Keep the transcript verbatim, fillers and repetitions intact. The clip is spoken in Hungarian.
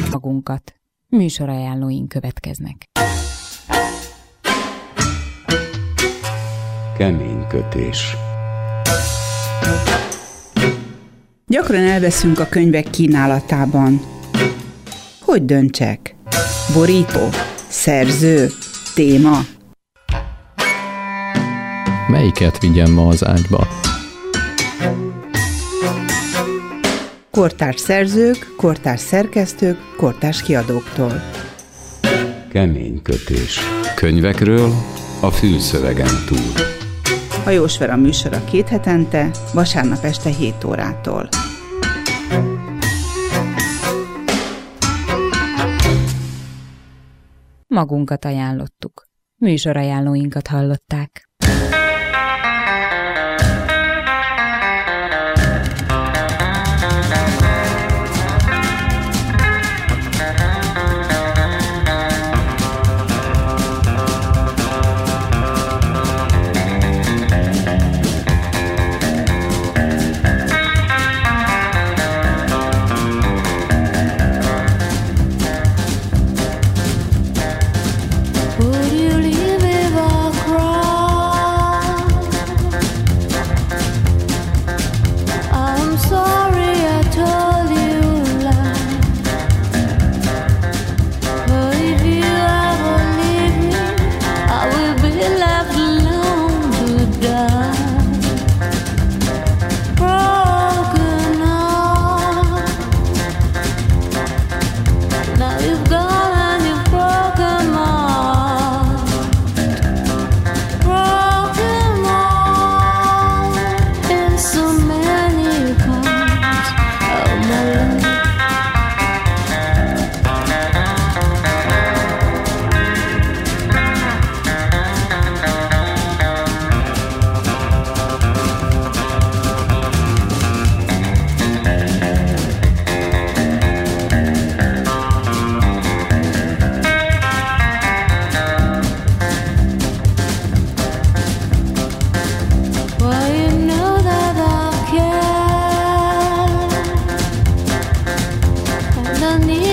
magunkat. Műsorajánlóink következnek. Kemény kötés. Gyakran elveszünk a könyvek kínálatában. Hogy döntsek? Borító? Szerző? Téma? Melyiket vigyem ma az ágyba? Kortárs szerzők, kortárs szerkesztők, kortárs kiadóktól. Kemény kötés. Könyvekről a fülszövegen túl. Hajós Vera műsora két hetente, vasárnap este hét órától. Magunkat ajánlottuk. Műsorajánlóinkat hallották. Underneath